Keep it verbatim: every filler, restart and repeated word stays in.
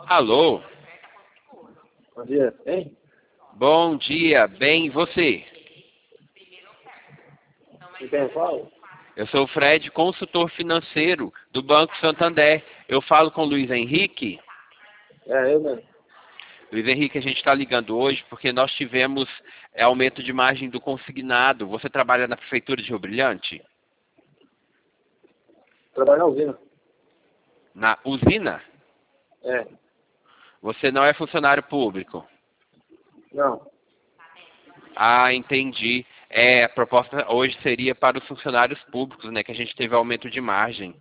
Alô? Bom dia, bem? Bom dia, bem, e você? E quem fala? Eu sou o Fred, consultor financeiro do Banco Santander. Eu falo com o Luiz Henrique. É, eu mesmo. Luiz Henrique, a gente está ligando hoje porque nós tivemos é, aumento de margem do consignado. Você trabalha na Prefeitura de Rio Brilhante? Trabalho na usina. Na usina? É, Você não é funcionário público? não. Ah, entendi. É, a proposta hoje seria para os funcionários públicos, né? Que a gente teve aumento de margem.